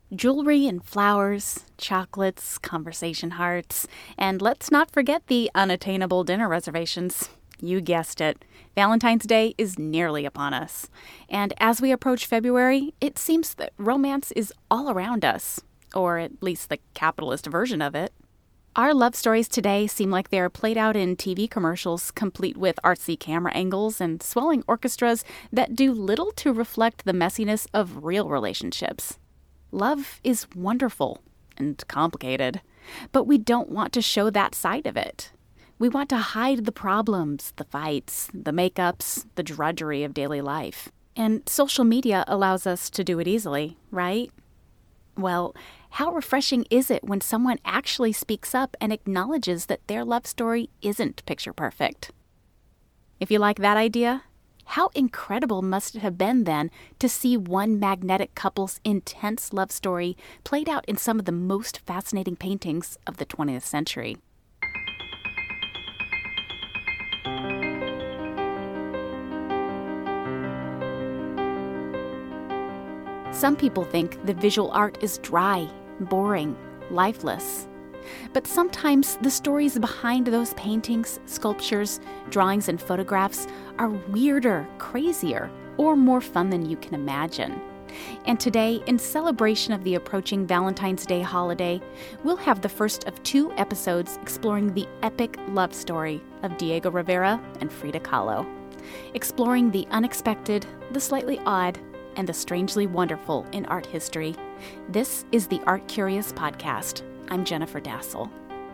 Jewelry and flowers, chocolates, conversation hearts, and let's not forget the unattainable dinner reservations. You guessed it. Valentine's Day is nearly upon us. And as we approach February, it seems that romance is all around us, or at least the capitalist version of it. Our love stories today seem like they're played out in TV commercials, complete with artsy camera angles and swelling orchestras that do little to reflect the messiness of real relationships. Love is wonderful and complicated, but we don't want to show that side of it. We want to hide the problems, the fights, the makeups, the drudgery of daily life. And social media allows us to do it easily, right? Well, how refreshing is it when someone actually speaks up and acknowledges that their love story isn't picture perfect? If you like that idea, how incredible must it have been then to see one magnetic couple's intense love story played out in some of the most fascinating paintings of the 20th century? Some people think that visual art is dry, boring, lifeless. But sometimes the stories behind those paintings, sculptures, drawings, and photographs are weirder, crazier, or more fun than you can imagine. And today, in celebration of the approaching Valentine's Day holiday, we'll have the first of 2 episodes exploring the epic love story of Diego Rivera and Frida Kahlo, exploring the unexpected, the slightly odd, and the strangely wonderful in art history. This is the Art Curious Podcast. I'm Jennifer Dassel.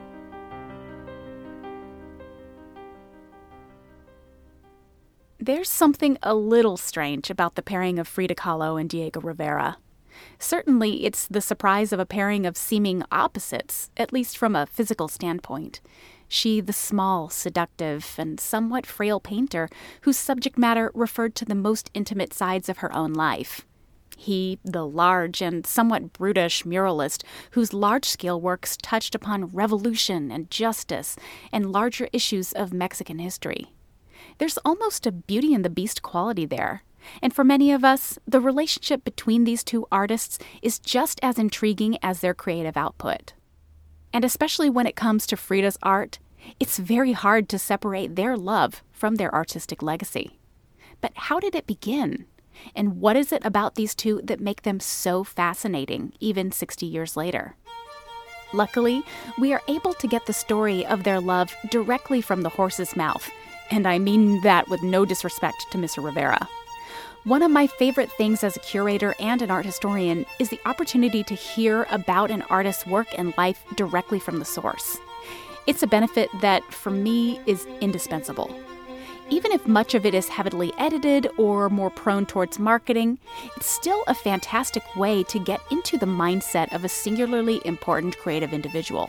There's something a little strange about the pairing of Frida Kahlo and Diego Rivera. Certainly, it's the surprise of a pairing of seeming opposites, at least from a physical standpoint. She, the small, seductive, and somewhat frail painter whose subject matter referred to the most intimate sides of her own life. He, the large and somewhat brutish muralist whose large-scale works touched upon revolution and justice and larger issues of Mexican history. There's almost a Beauty and the Beast quality there. And for many of us, the relationship between these 2 artists is just as intriguing as their creative output. And especially when it comes to Frida's art, it's very hard to separate their love from their artistic legacy. But how did it begin? And what is it about these 2 that make them so fascinating, even 60 years later? Luckily, we are able to get the story of their love directly from the horse's mouth, and I mean that with no disrespect to Mr. Rivera. One of my favorite things as a curator and an art historian is the opportunity to hear about an artist's work and life directly from the source. It's a benefit that, for me, is indispensable. Even if much of it is heavily edited or more prone towards marketing, it's still a fantastic way to get into the mindset of a singularly important creative individual.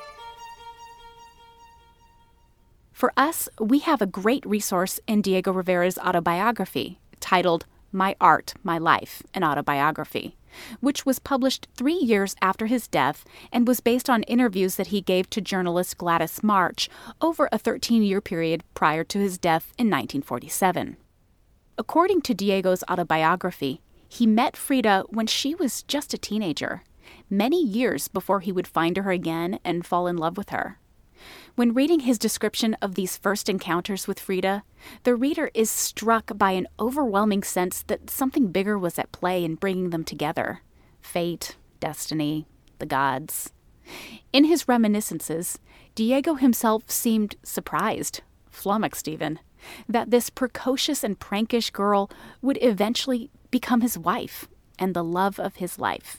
For us, we have a great resource in Diego Rivera's autobiography, titled My Art, My Life, an Autobiography, which was published 3 years after his death and was based on interviews that he gave to journalist Gladys March over a 13-year period prior to his death in 1947. According to Diego's autobiography, he met Frida when she was just a teenager, many years before he would find her again and fall in love with her. When reading his description of these first encounters with Frida, the reader is struck by an overwhelming sense that something bigger was at play in bringing them together. Fate, destiny, the gods. In his reminiscences, Diego himself seemed surprised, flummoxed even, that this precocious and prankish girl would eventually become his wife and the love of his life.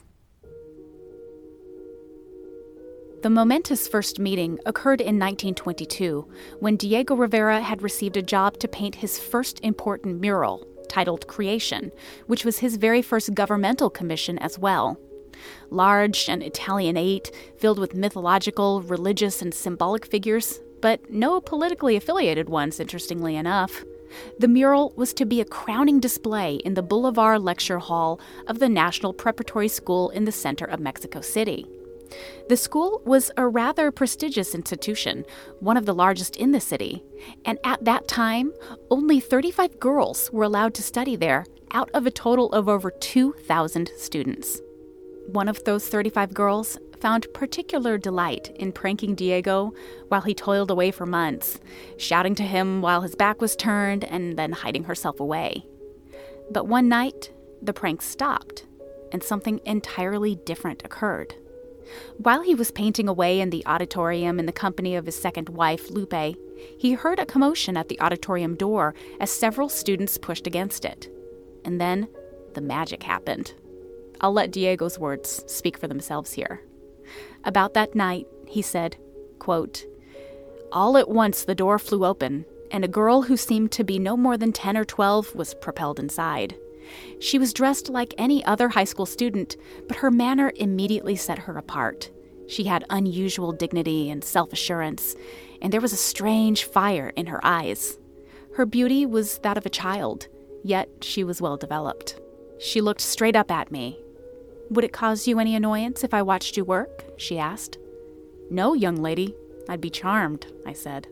The momentous first meeting occurred in 1922, when Diego Rivera had received a job to paint his first important mural, titled Creation, which was his very first governmental commission as well. Large and Italianate, filled with mythological, religious, and symbolic figures, but no politically affiliated ones, interestingly enough. The mural was to be a crowning display in the Boulevard Lecture Hall of the National Preparatory School in the center of Mexico City. The school was a rather prestigious institution, one of the largest in the city, and at that time, only 35 girls were allowed to study there out of a total of over 2,000 students. one of those 35 girls found particular delight in pranking Diego while he toiled away for months, shouting to him while his back was turned and then hiding herself away. But one night, the prank stopped, and something entirely different occurred. While he was painting away in the auditorium in the company of his second wife, Lupe, he heard a commotion at the auditorium door as several students pushed against it. And then, the magic happened. I'll let Diego's words speak for themselves here. About that night, he said, quote, "All at once the door flew open, and a girl who seemed to be no more than 10 or 12 was propelled inside. She was dressed like any other high school student, but her manner immediately set her apart. She had unusual dignity and self-assurance, and there was a strange fire in her eyes. Her beauty was that of a child, yet she was well developed. She looked straight up at me. 'Would it cause you any annoyance if I watched you work?' she asked. 'No, young lady. I'd be charmed,' I said.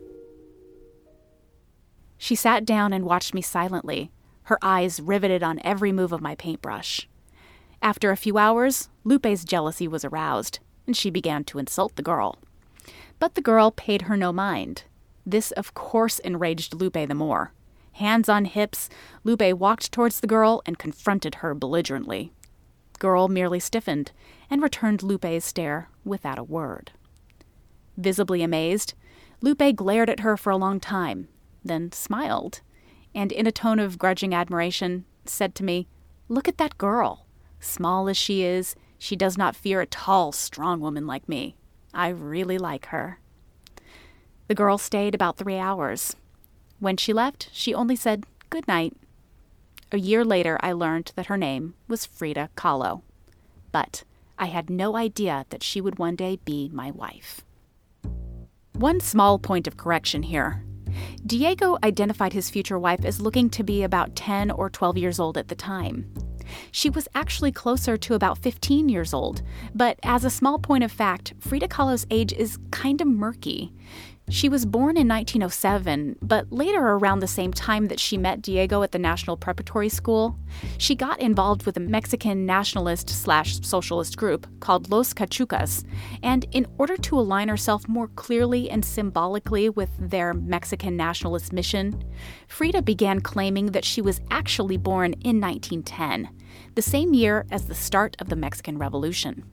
She sat down and watched me silently, her eyes riveted on every move of my paintbrush. After a few hours, Lupe's jealousy was aroused, and she began to insult the girl. But the girl paid her no mind. This, of course, enraged Lupe the more. Hands on hips, Lupe walked towards the girl and confronted her belligerently. The girl merely stiffened and returned Lupe's stare without a word. Visibly amazed, Lupe glared at her for a long time, then smiled, and in a tone of grudging admiration, said to me, "Look at that girl. Small as she is, she does not fear a tall, strong woman like me. I really like her." The girl stayed about 3 hours. When she left, she only said, "Good night." A year later, I learned that her name was Frida Kahlo. But I had no idea that she would one day be my wife. One small point of correction here. Diego identified his future wife as looking to be about 10 or 12 years old at the time. She was actually closer to about 15 years old, but as a small point of fact, Frida Kahlo's age is kind of murky. She was born in 1907, but later around the same time that she met Diego at the National Preparatory School, she got involved with a Mexican nationalist/socialist group called Los Cachucas, and in order to align herself more clearly and symbolically with their Mexican nationalist mission, Frida began claiming that she was actually born in 1910, the same year as the start of the Mexican Revolution.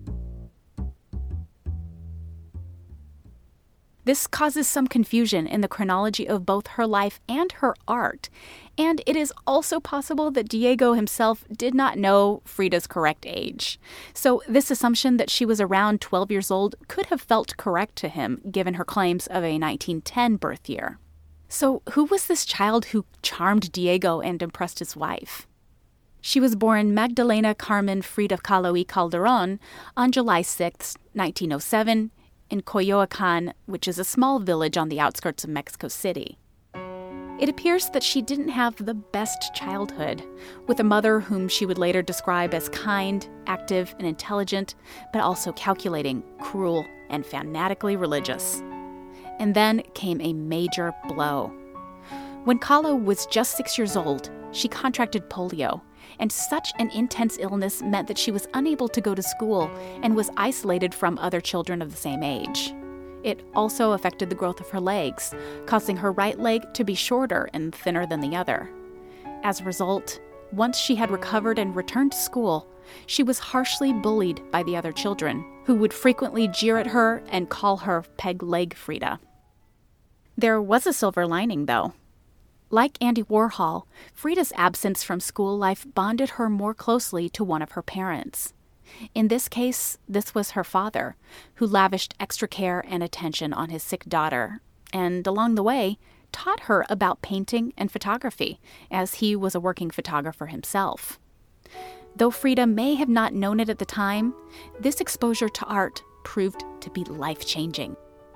This causes some confusion in the chronology of both her life and her art, and it is also possible that Diego himself did not know Frida's correct age. So this assumption that she was around 12 years old could have felt correct to him, given her claims of a 1910 birth year. So who was this child who charmed Diego and impressed his wife? She was born Magdalena Carmen Frida Kahlo y Calderon on July 6, 1907, in Coyoacan, which is a small village on the outskirts of Mexico City. It appears that she didn't have the best childhood, with a mother whom she would later describe as kind, active, and intelligent, but also calculating, cruel, and fanatically religious. And then came a major blow. When Kahlo was just 6 years old, she contracted polio, and such an intense illness meant that she was unable to go to school and was isolated from other children of the same age. It also affected the growth of her legs, causing her right leg to be shorter and thinner than the other. As a result, once she had recovered and returned to school, she was harshly bullied by the other children, who would frequently jeer at her and call her Peg Leg Frida. There was a silver lining, though. Like Andy Warhol, Frida's absence from school life bonded her more closely to one of her parents. In this case, this was her father, who lavished extra care and attention on his sick daughter, and along the way, taught her about painting and photography, as he was a working photographer himself. Though Frida may have not known it at the time, this exposure to art proved to be life-changing.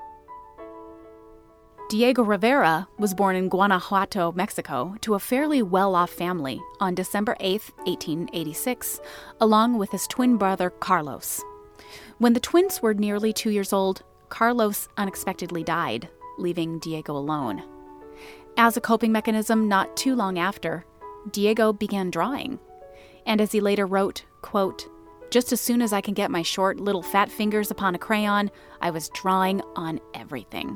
Diego Rivera was born in Guanajuato, Mexico, to a fairly well-off family on December 8, 1886, along with his twin brother, Carlos. When the twins were nearly 2 years old, Carlos unexpectedly died, leaving Diego alone. As a coping mechanism, not too long after, Diego began drawing. And as he later wrote, quote, Just as soon as I can get my short, little fat fingers upon a crayon, I was drawing on everything.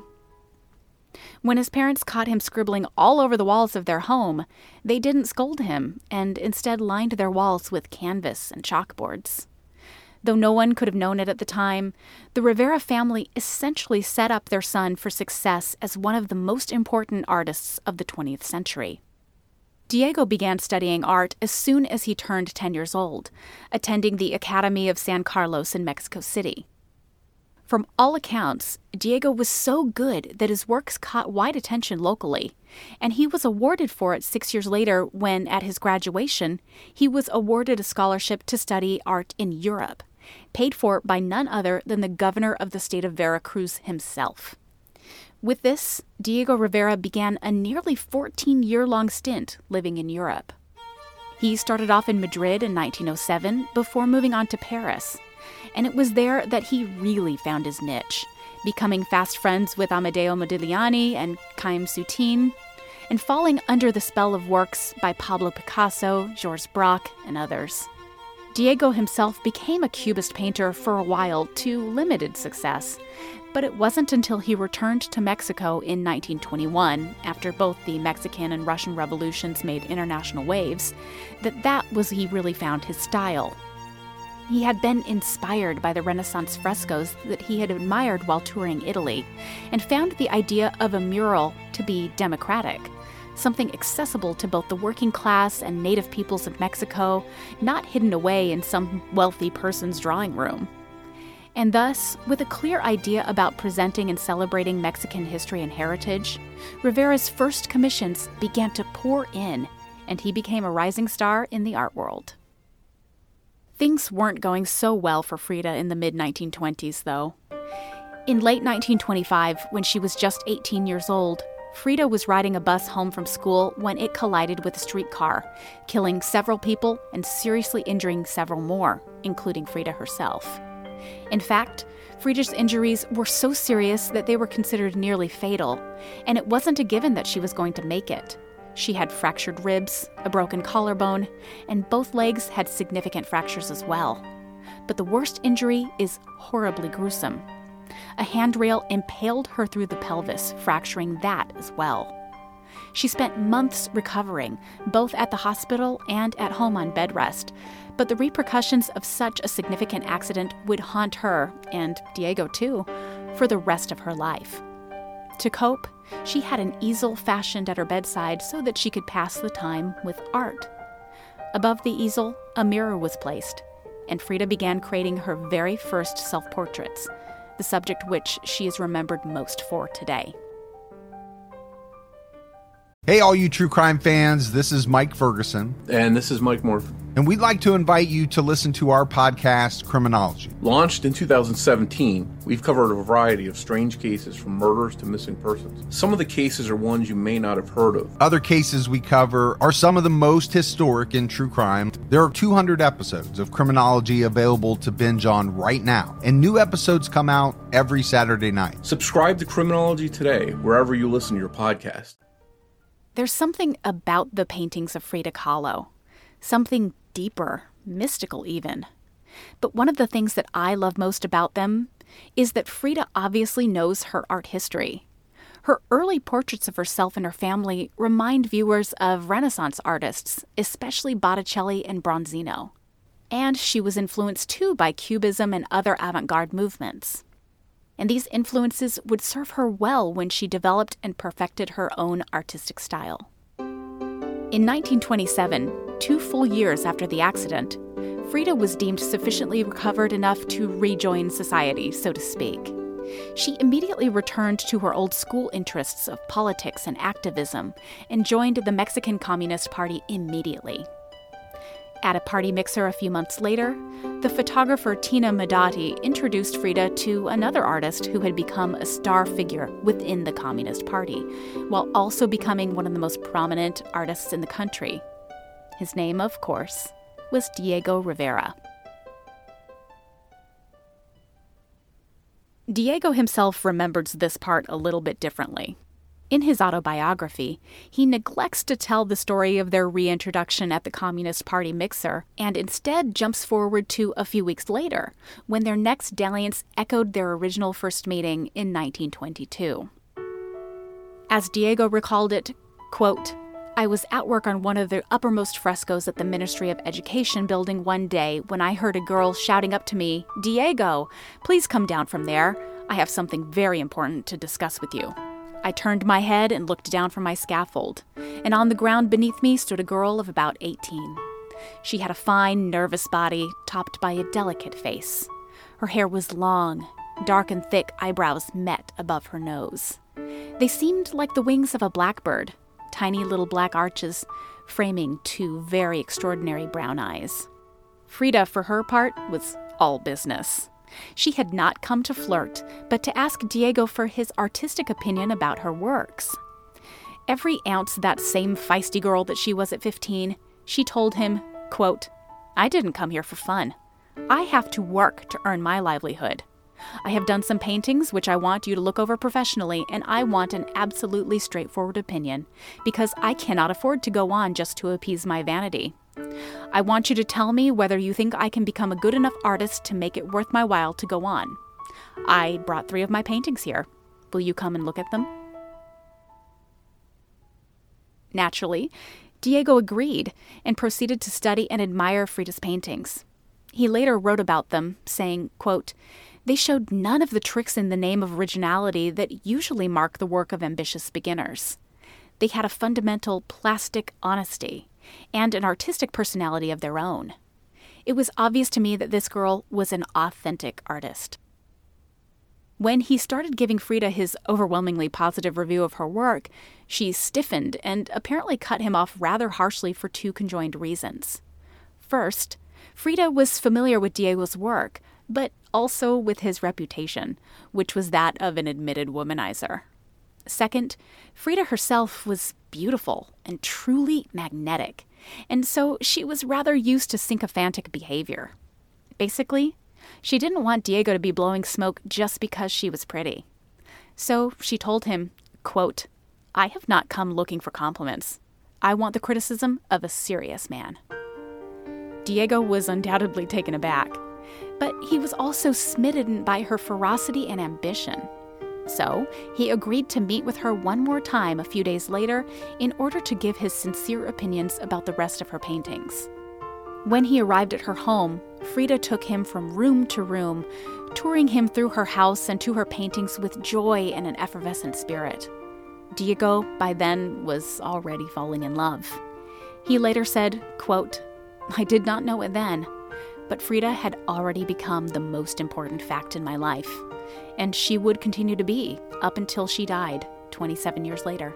When his parents caught him scribbling all over the walls of their home, they didn't scold him and instead lined their walls with canvas and chalkboards. Though no one could have known it at the time, the Rivera family essentially set up their son for success as one of the most important artists of the 20th century. Diego began studying art as soon as he turned 10 years old, attending the Academy of San Carlos in Mexico City. From all accounts, Diego was so good that his works caught wide attention locally, and he was awarded for it 6 years later when, at his graduation, he was awarded a scholarship to study art in Europe, paid for by none other than the governor of the state of Veracruz himself. With this, Diego Rivera began a nearly 14-year-long stint living in Europe. He started off in Madrid in 1907 before moving on to Paris, and it was there that he really found his niche, becoming fast friends with Amadeo Modigliani and Chaim Soutine, and falling under the spell of works by Pablo Picasso, Georges Braque, and others. Diego himself became a Cubist painter for a while to limited success, but it wasn't until he returned to Mexico in 1921, after both the Mexican and Russian revolutions made international waves, that was he really found his style. He had been inspired by the Renaissance frescoes that he had admired while touring Italy, and found the idea of a mural to be democratic, something accessible to both the working class and native peoples of Mexico, not hidden away in some wealthy person's drawing room. And thus, with a clear idea about presenting and celebrating Mexican history and heritage, Rivera's first commissions began to pour in, and he became a rising star in the art world. Things weren't going so well for Frida in the mid-1920s, though. In late 1925, when she was just 18 years old, Frida was riding a bus home from school when it collided with a streetcar, killing several people and seriously injuring several more, including Frida herself. In fact, Frida's injuries were so serious that they were considered nearly fatal, and it wasn't a given that she was going to make it. She had fractured ribs, a broken collarbone, and both legs had significant fractures as well. But the worst injury is horribly gruesome. A handrail impaled her through the pelvis, fracturing that as well. She spent months recovering, both at the hospital and at home on bed rest, but the repercussions of such a significant accident would haunt her, and Diego too, for the rest of her life. To cope, she had an easel fashioned at her bedside so that she could pass the time with art. Above the easel, a mirror was placed, and Frida began creating her very first self-portraits, the subject which she is remembered most for today. Hey, all you true crime fans, this is Mike Ferguson. And this is Mike Morphin. And we'd like to invite you to listen to our podcast, Criminology. Launched in 2017, we've covered a variety of strange cases from murders to missing persons. Some of the cases are ones you may not have heard of. Other cases we cover are some of the most historic in true crime. There are 200 episodes of Criminology available to binge on right now, and new episodes come out every Saturday night. Subscribe to Criminology today, wherever you listen to your podcast. There's something about the paintings of Frida Kahlo, something deeper, mystical even. But one of the things that I love most about them is that Frida obviously knows her art history. Her early portraits of herself and her family remind viewers of Renaissance artists, especially Botticelli and Bronzino. And she was influenced too by Cubism and other avant-garde movements. And these influences would serve her well when she developed and perfected her own artistic style. In 1927, 2 full years after the accident, Frida was deemed sufficiently recovered enough to rejoin society, so to speak. She immediately returned to her old school interests of politics and activism and joined the Mexican Communist Party immediately. At a party mixer a few months later, the photographer Tina Modotti introduced Frida to another artist who had become a star figure within the Communist Party, while also becoming one of the most prominent artists in the country. His name, of course, was Diego Rivera. Diego himself remembers this part a little bit differently. In his autobiography, he neglects to tell the story of their reintroduction at the Communist Party mixer and instead jumps forward to a few weeks later, when their next dalliance echoed their original first meeting in 1922. As Diego recalled it, quote, "I was at work on one of the uppermost frescoes at the Ministry of Education building one day when I heard a girl shouting up to me, 'Diego, please come down from there. I have something very important to discuss with you.' I turned my head and looked down from my scaffold, and on the ground beneath me stood a girl of about 18. She had a fine, nervous body topped by a delicate face. Her hair was long, dark and thick eyebrows met above her nose. They seemed like the wings of a blackbird, tiny little black arches framing two very extraordinary brown eyes. Frida, for her part, was all business. She had not come to flirt, but to ask Diego for his artistic opinion about her works. Every ounce that same feisty girl that she was at 15, she told him, quote, "I didn't come here for fun. I have to work to earn my livelihood. I have done some paintings which I want you to look over professionally, and I want an absolutely straightforward opinion, because I cannot afford to go on just to appease my vanity. I want you to tell me whether you think I can become a good enough artist to make it worth my while to go on. I brought 3 of my paintings here. Will you come and look at them?" Naturally, Diego agreed and proceeded to study and admire Frida's paintings. He later wrote about them, saying, quote, "They showed none of the tricks in the name of originality that usually mark the work of ambitious beginners. They had a fundamental plastic honesty and an artistic personality of their own. It was obvious to me that this girl was an authentic artist." When he started giving Frida his overwhelmingly positive review of her work, she stiffened and apparently cut him off rather harshly for 2 conjoined reasons. First, Frida was familiar with Diego's work, but also with his reputation, which was that of an admitted womanizer. Second, Frida herself was beautiful and truly magnetic, and so she was rather used to sycophantic behavior. Basically, she didn't want Diego to be blowing smoke just because she was pretty. So she told him, quote, "I have not come looking for compliments. I want the criticism of a serious man." Diego was undoubtedly taken aback, but he was also smitten by her ferocity and ambition. So he agreed to meet with her one more time a few days later in order to give his sincere opinions about the rest of her paintings. When he arrived at her home, Frida took him from room to room, touring him through her house and to her paintings with joy and an effervescent spirit. Diego, by then, was already falling in love. He later said, quote, "I did not know it then, but Frida had already become the most important fact in my life, and she would continue to be up until she died 27 years later."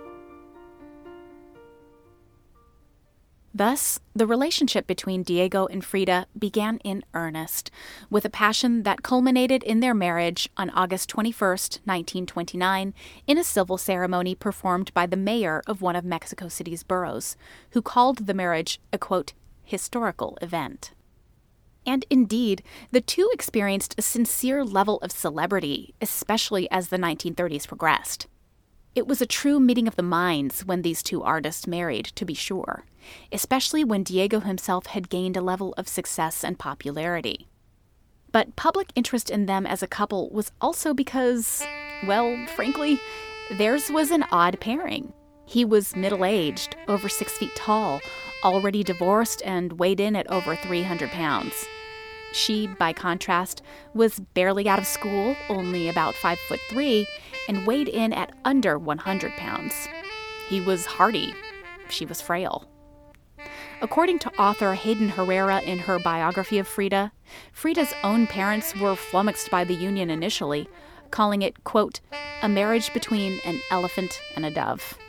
Thus, the relationship between Diego and Frida began in earnest, with a passion that culminated in their marriage on August 21st, 1929, in a civil ceremony performed by the mayor of one of Mexico City's boroughs, who called the marriage a, quote, "historical event." And indeed, the two experienced a sincere level of celebrity, especially as the 1930s progressed. It was a true meeting of the minds when these two artists married, to be sure, especially when Diego himself had gained a level of success and popularity. But public interest in them as a couple was also because, well, frankly, theirs was an odd pairing. He was middle-aged, over 6 feet tall, already divorced, and weighed in at over 300 pounds. She, by contrast, was barely out of school, only about 5'3", and weighed in at under 100 pounds. He was hardy. She was frail. According to author Hayden Herrera in her biography of Frida, Frida's own parents were flummoxed by the union initially, calling it, quote, "a marriage between an elephant and a dove."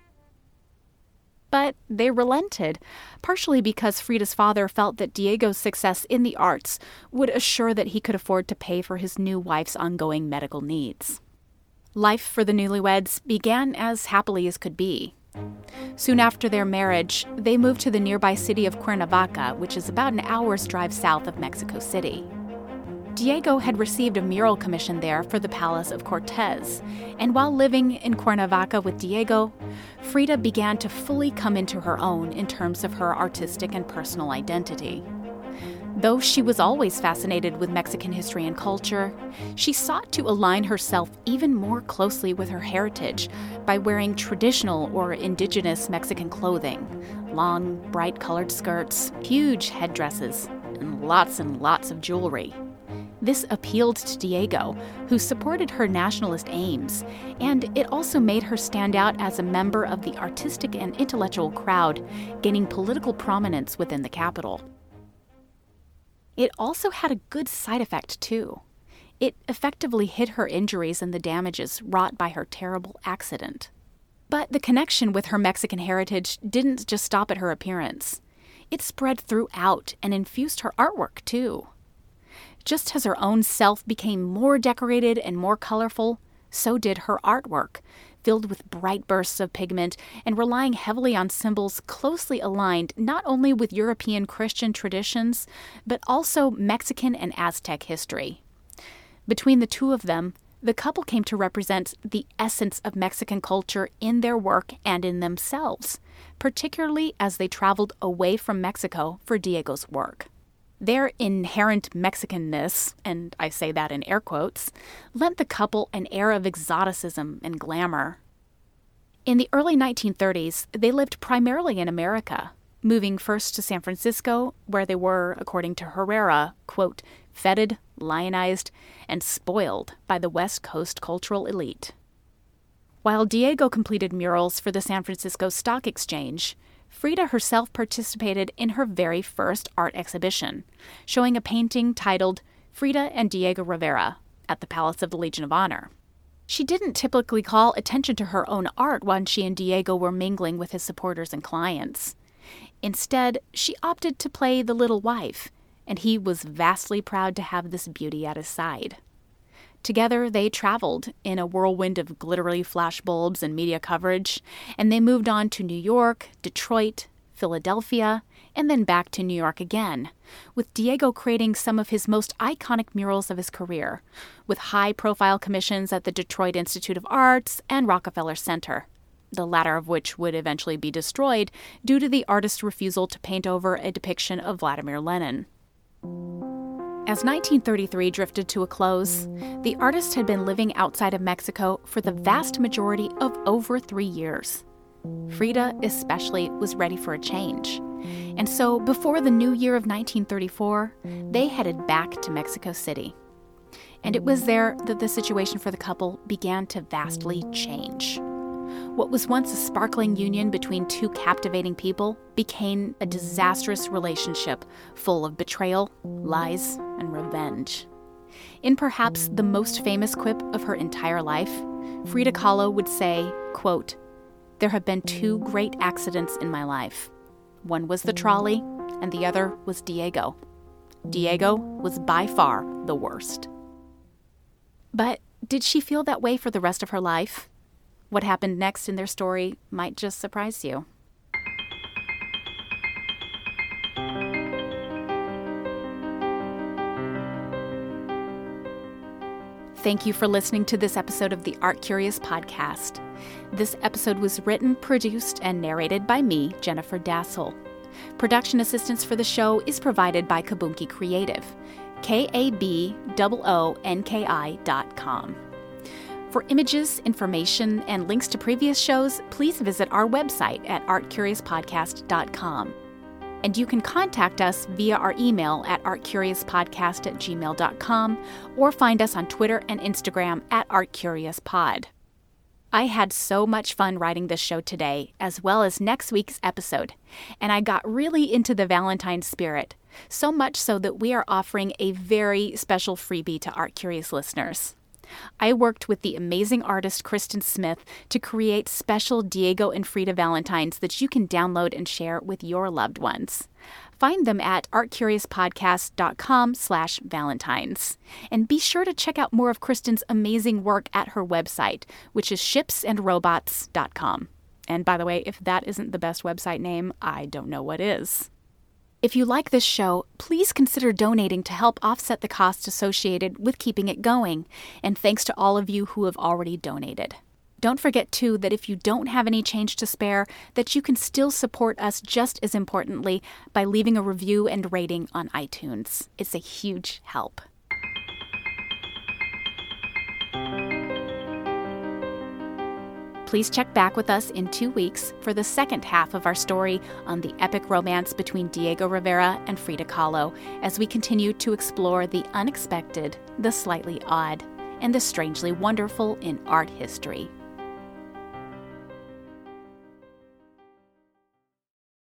But they relented, partially because Frida's father felt that Diego's success in the arts would assure that he could afford to pay for his new wife's ongoing medical needs. Life for the newlyweds began as happily as could be. Soon after their marriage, they moved to the nearby city of Cuernavaca, which is about an hour's drive south of Mexico City. Diego had received a mural commission there for the Palace of Cortez, and while living in Cuernavaca with Diego, Frida began to fully come into her own in terms of her artistic and personal identity. Though she was always fascinated with Mexican history and culture, she sought to align herself even more closely with her heritage by wearing traditional or indigenous Mexican clothing, long, bright-colored skirts, huge headdresses, and lots of jewelry. This appealed to Diego, who supported her nationalist aims, and it also made her stand out as a member of the artistic and intellectual crowd, gaining political prominence within the capital. It also had a good side effect, too. It effectively hid her injuries and the damages wrought by her terrible accident. But the connection with her Mexican heritage didn't just stop at her appearance. It spread throughout and infused her artwork, too. Just as her own self became more decorated and more colorful, so did her artwork, filled with bright bursts of pigment and relying heavily on symbols closely aligned not only with European Christian traditions, but also Mexican and Aztec history. Between the two of them, the couple came to represent the essence of Mexican culture in their work and in themselves, particularly as they traveled away from Mexico for Diego's work. Their inherent Mexicanness, and I say that in air quotes, lent the couple an air of exoticism and glamour. In the early 1930s, they lived primarily in America, moving first to San Francisco, where they were, according to Herrera, quote, feted, lionized, and spoiled by the West Coast cultural elite. While Diego completed murals for the San Francisco Stock Exchange, Frida herself participated in her very first art exhibition, showing a painting titled Frida and Diego Rivera at the Palace of the Legion of Honor. She didn't typically call attention to her own art when she and Diego were mingling with his supporters and clients. Instead, she opted to play the little wife, and he was vastly proud to have this beauty at his side. Together, they traveled in a whirlwind of glittery flashbulbs and media coverage, and they moved on to New York, Detroit, Philadelphia, and then back to New York again, with Diego creating some of his most iconic murals of his career, with high-profile commissions at the Detroit Institute of Arts and Rockefeller Center, the latter of which would eventually be destroyed due to the artist's refusal to paint over a depiction of Vladimir Lenin. As 1933 drifted to a close, the artist had been living outside of Mexico for the vast majority of over 3 years. Frida, especially, was ready for a change. And so, before the new year of 1934, they headed back to Mexico City. And it was there that the situation for the couple began to vastly change. What was once a sparkling union between two captivating people became a disastrous relationship full of betrayal, lies, and revenge. In perhaps the most famous quip of her entire life, Frida Kahlo would say, quote, "There have been 2 great accidents in my life. One was the trolley, and the other was Diego. Diego was by far the worst." But did she feel that way for the rest of her life? What happened next in their story might just surprise you. Thank you for listening to this episode of the Art Curious podcast. This episode was written, produced, and narrated by me, Jennifer Dassel. Production assistance for the show is provided by Kabunki Creative, KABOONKI.com. For images, information, and links to previous shows, please visit our website at artcuriouspodcast.com. And you can contact us via our email at artcuriouspodcast@gmail.com or find us on Twitter and Instagram at artcuriouspod. I had so much fun writing this show today, as well as next week's episode, and I got really into the Valentine spirit, so much so that we are offering a very special freebie to Art Curious listeners. I worked with the amazing artist Kristen Smith to create special Diego and Frida Valentines that you can download and share with your loved ones. Find them at artcuriouspodcast.com/valentines. And be sure to check out more of Kristen's amazing work at her website, which is shipsandrobots.com. And by the way, if that isn't the best website name, I don't know what is. If you like this show, please consider donating to help offset the costs associated with keeping it going. And thanks to all of you who have already donated. Don't forget, too, that if you don't have any change to spare, that you can still support us just as importantly by leaving a review and rating on iTunes. It's a huge help. Please check back with us in 2 weeks for the second half of our story on the epic romance between Diego Rivera and Frida Kahlo as we continue to explore the unexpected, the slightly odd, and the strangely wonderful in art history.